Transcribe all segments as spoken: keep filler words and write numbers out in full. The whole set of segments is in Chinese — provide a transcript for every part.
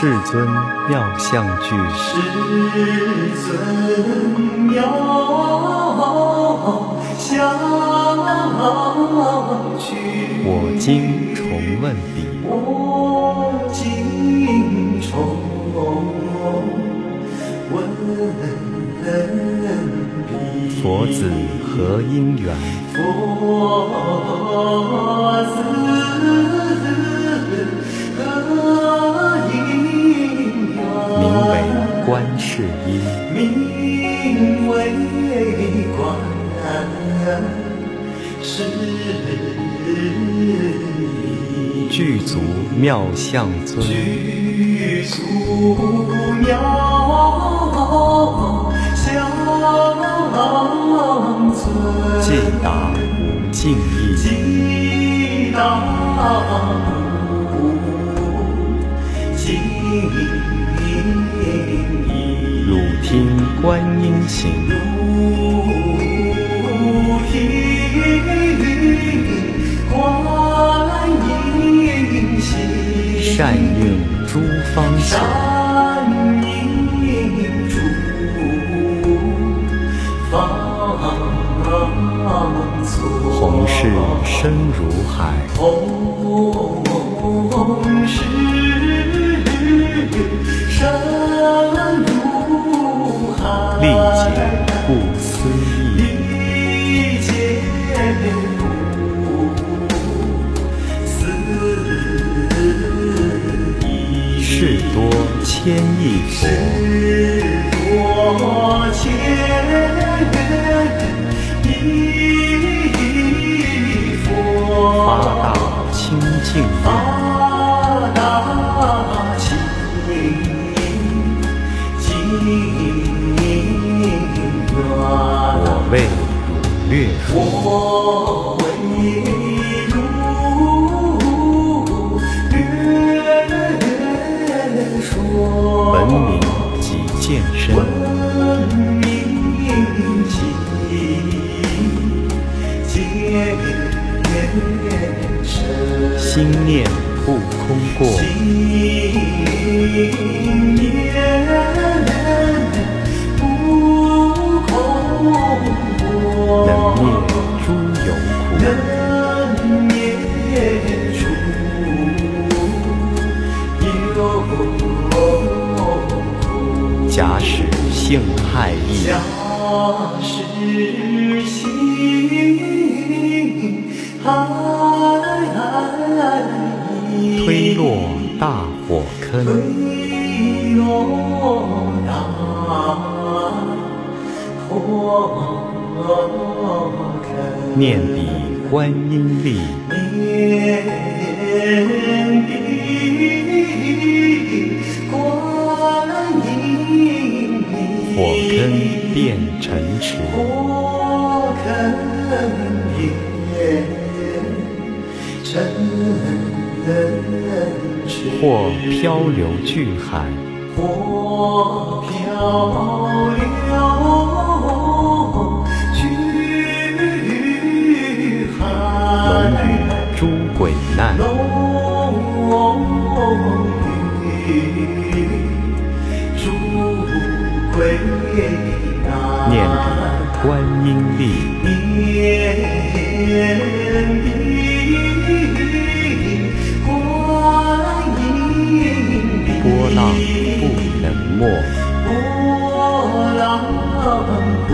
世尊妙相具， 世尊妙相具。 我今重问彼， 我今重问彼。 佛子何因缘？ 佛子何因缘？ 名为观世音， 名为观世音。 具足妙相尊， 具足妙相尊， 尽达无尽意， 尽达无尽意。 汝听观音行， 汝听观音行， 善应诸方所， 善应诸方所。 弘誓深如海， 弘誓深如海， 历劫不思议， 历劫不思议。 事多千亿佛， 事多千亿佛， 发大清净愿， 发大清净愿。 我为汝略说， 我为汝略说， 闻名即见身， 闻名即见身， 心念不空过， 心念不空过， 能灭诸有苦， 能灭诸有苦。 假使性害意， 假使性害意， 推落大火坑， 推落大火坑。 念彼观音力， 念彼观音力， 火坑变成池， 火坑变成池， 或漂流巨海， 或漂流巨海， 龙与诸鬼难， 龙与诸鬼难。 念彼观音力， 念彼观音力， 波浪不能没， 波浪不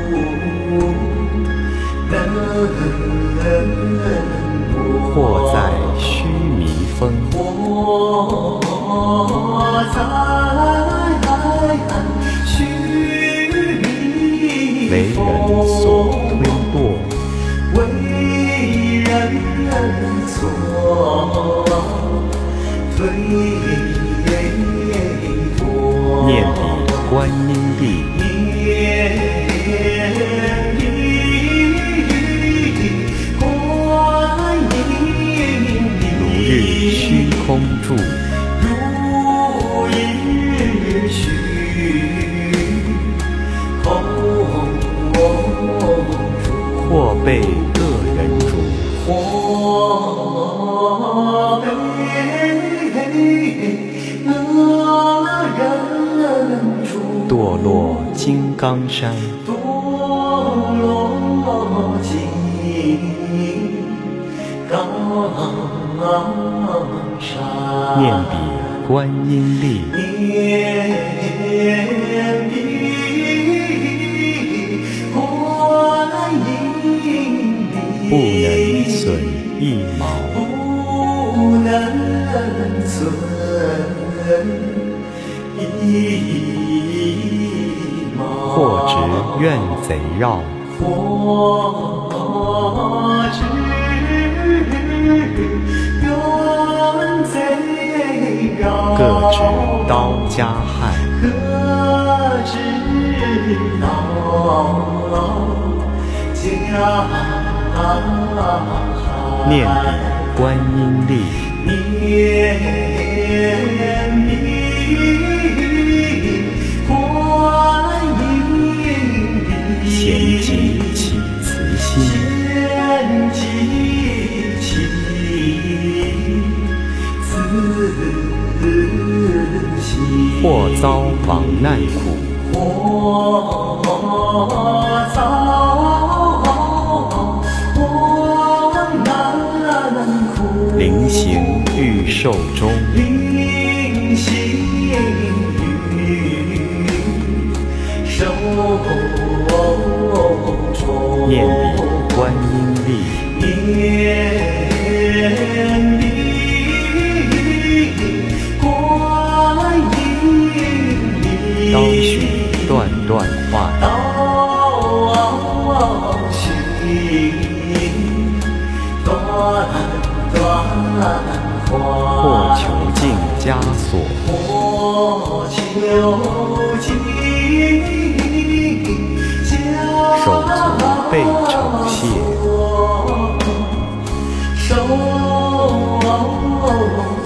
能没， 或在须弥峰， 或在须弥为人所推堕， 为人所推堕。 念彼观音力， 念彼观音力， 如日虚空住， 如日堕落金刚山， 堕落金刚山。 念彼观音力， 念彼观音力， 不能损一毛。 不能存一毛。 或执怨贼绕， 或执怨贼绕， 各执刀加害， 各执刀加害。 念彼观音力， 念彼观音力， 咸集起慈心， 咸集起慈心。 或遭亡难苦， 或遭临行欲寿终， 临行欲寿终。 念彼观音力， 念彼观音力， 刀寻断断坏， 刀寻断断坏， 或囚禁枷锁， 或囚禁枷手足被酬谢， 手足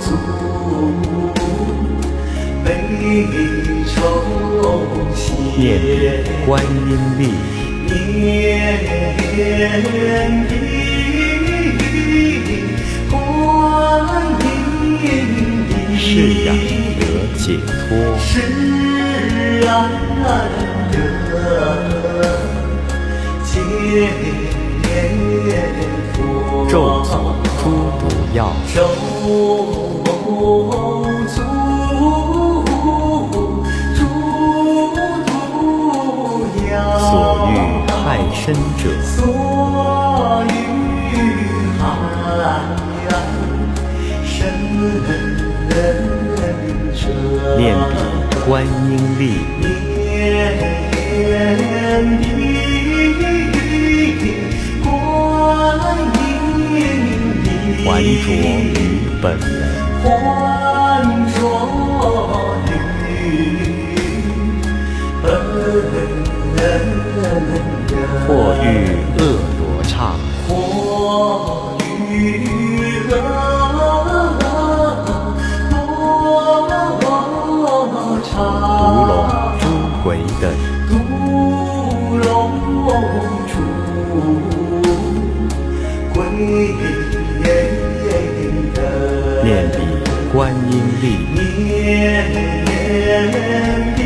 被酬谢。 念彼观音力， 念彼观音力， 释然得解脱， 释然得解脱。 咒诅诸毒药， 咒诅诸毒药， 所欲害身者， 所欲害身者。 念彼观音力， 念彼观音力， 还着于本人， 还着于本人。 或遇恶罗刹， 或遇恶罗刹， 毒龙诸鬼等， 毒龙诸鬼等。 念彼观音力， 念彼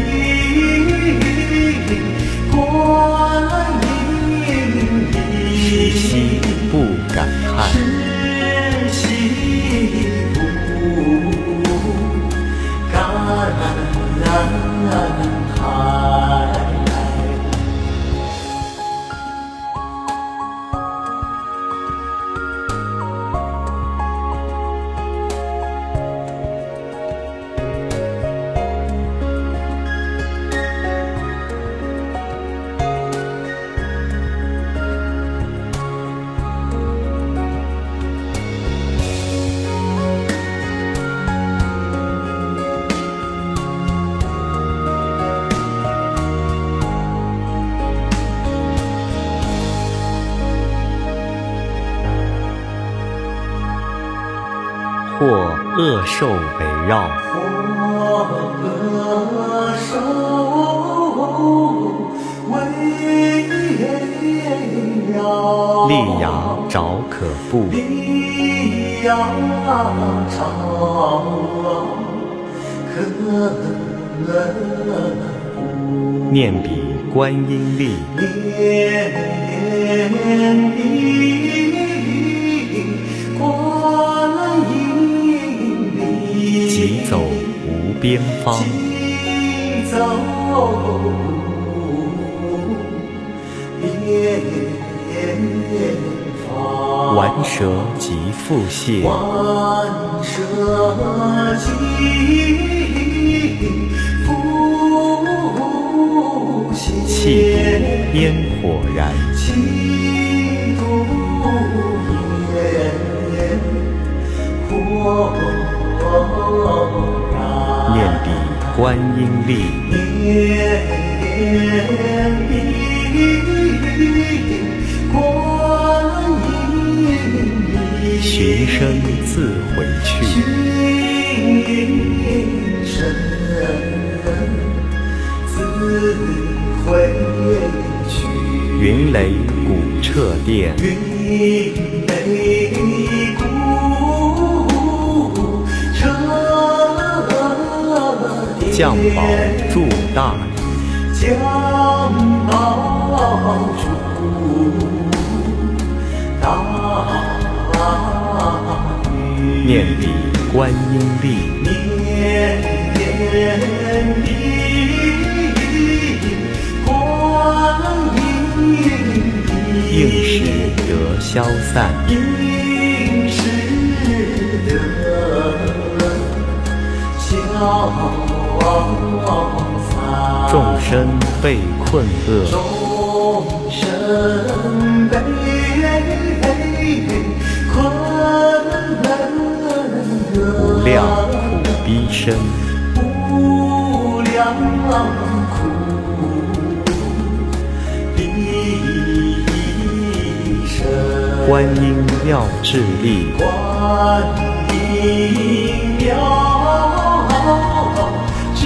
观音力， 时息不敢害， 时息不敢害。 或恶兽围绕， 或恶兽围绕， 利牙爪可怖， 利牙爪可怖。 念彼观音力， 念彼观音力， 疾走无边方， 疾走无边方， 玩蛇即复谢， 玩蛇即复谢， 气度烟火燃， 气度烟火燃， 念彼观音力， 念彼观音力， 寻声自回去， 寻声自回去， 云雷鼓彻殿， 云雷鼓彻殿， 降宝助大禹， 降宝助大禹， 念彼观音力， 念彼观音力， 应时得消散， 应时得消散， 众生被困厄， 众生被困厄， 无量苦逼身， 无量苦逼身， 观音妙智力， 观音妙智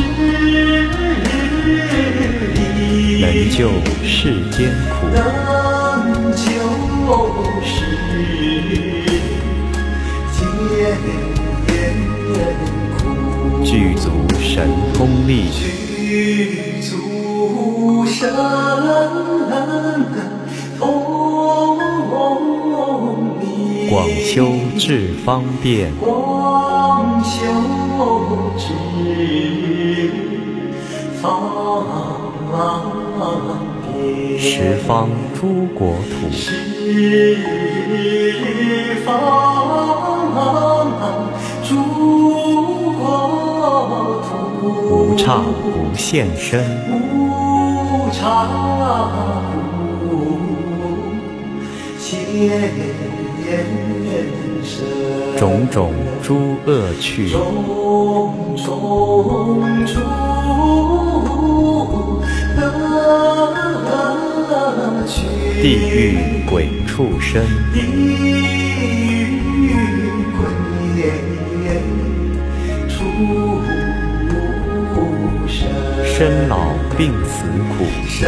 力， 能救世间苦， 能救世间苦， 具足神通力， 具足神通力， 广修智方便， 广修智方便， 十方诸国土， 十方诸国土， 无刹不现身， 无刹不现身， 种种诸恶趣， 种种诸恶趣， 地狱鬼畜生， 地狱鬼畜生， 生老病死苦， 生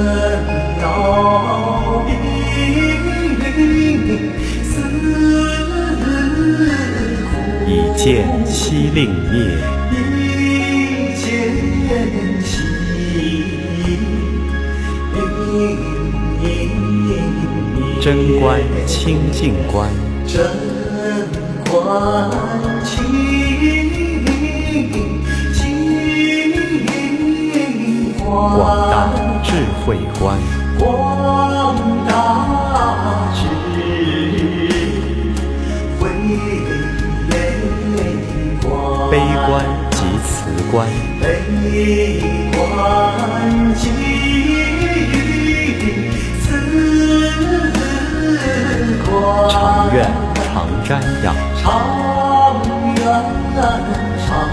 老病死苦， 以见悉令灭， 一见悉令灭， 真观清净观， 真观清净观， 广大智慧观， 广大智慧观， 悲观及慈观， 悲观及慈观， 常愿常瞻仰， 常愿常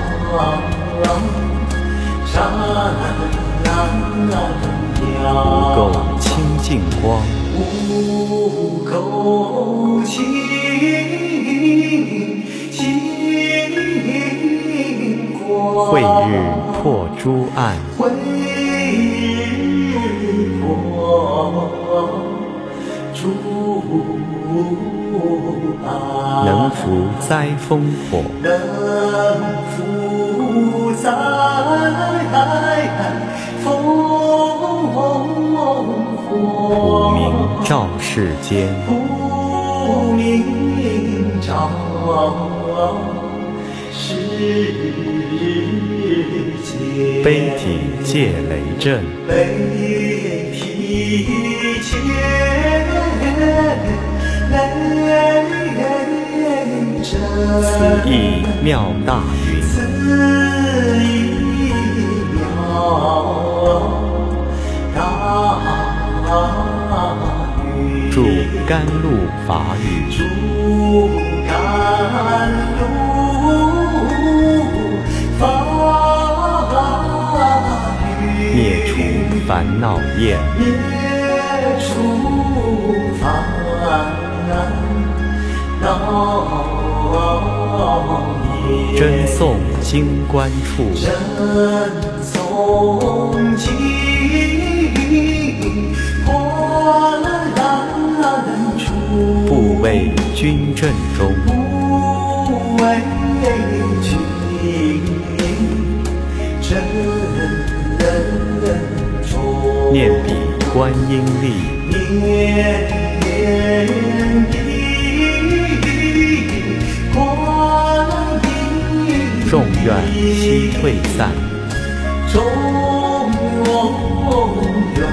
常无垢清净光， 无垢清净光， 慧日破诸暗， 慧日破诸暗， 能伏灾风火， 能伏灾风世间， 不明照世间。 悲体戒雷震， 悲体戒雷震。 此意妙大云。 此意妙大云。 著甘露法语。 著甘露法语。 灭除烦恼厌。 灭除烦恼厌。 真诵经观处。 真诵经观处。 不为君正中。 不为君正中。 念彼观音力。 念彼观音。 众愿悉退散。 众愿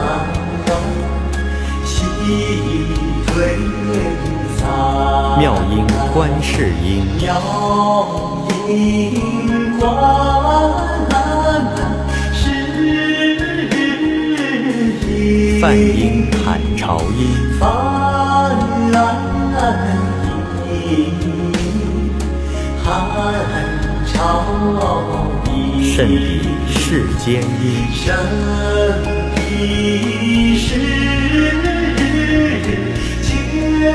悉退散。 妙音观世音。 妙音观世音。 梵音海潮音。 梵音海潮音。 甚彼世间音。 甚彼世间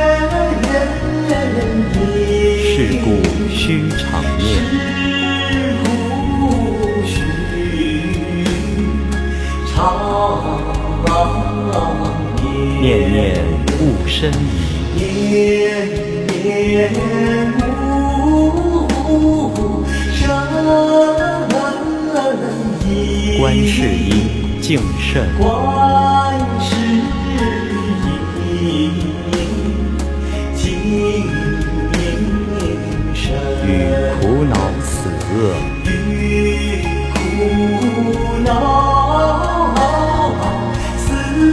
音。 是故须常念。 是故须常念。 念念勿生疑。 念念勿生疑。 观世音净圣。 观世音净圣。 与苦恼死恶。 与苦恼死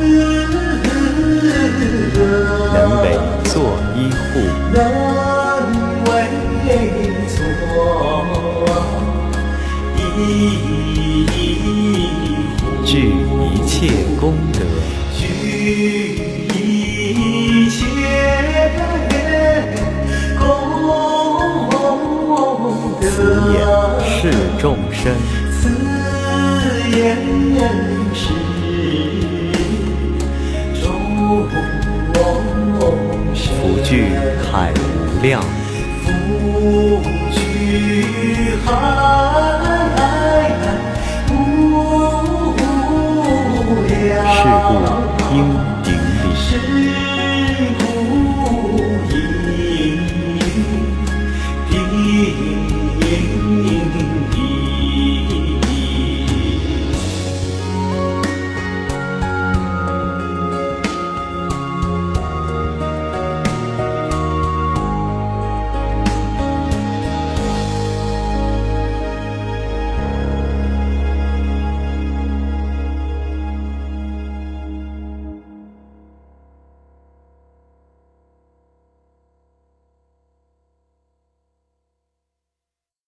恶。 能为作依护。 能为作依护。 具一切功德。 具一切功德。 此也是众生。 此也是众生。 福聚海无量。 福聚海